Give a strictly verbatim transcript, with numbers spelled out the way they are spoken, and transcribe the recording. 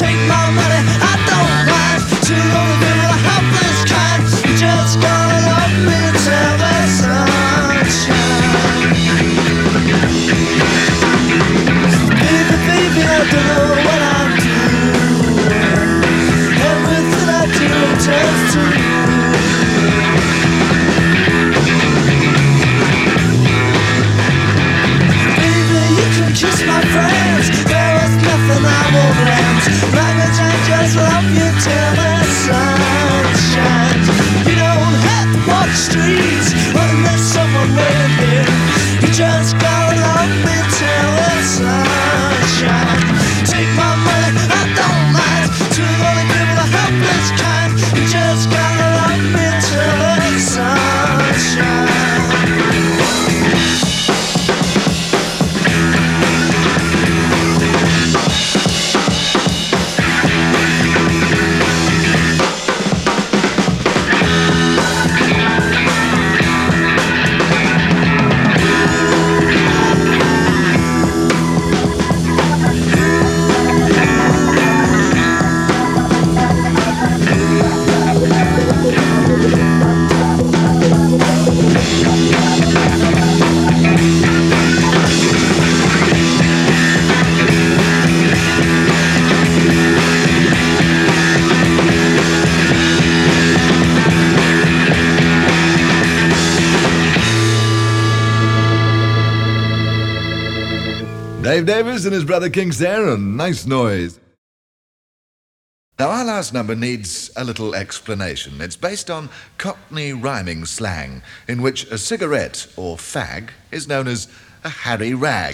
Take my money, I don't mind. To all the people, the helpless kind, you just gotta love me till the sunshine. Baby, baby, I don't know what I'm doing. Everything I do turns to you. Baby, you can kiss my friends. There is nothing I won't rent. Language, I just love you till the sun shines. You don't have to walk the streets when there's someone waiting here. You just gotta love me till the sun shines. Take my money, I don't mind. To all the people, the helpless kind, you just gotta love me till the sun shines. Dave Davis and his brother King Sarah, nice noise. Now our last number needs a little explanation. It's based on Cockney rhyming slang, in which a cigarette or fag is known as a Harry Rag.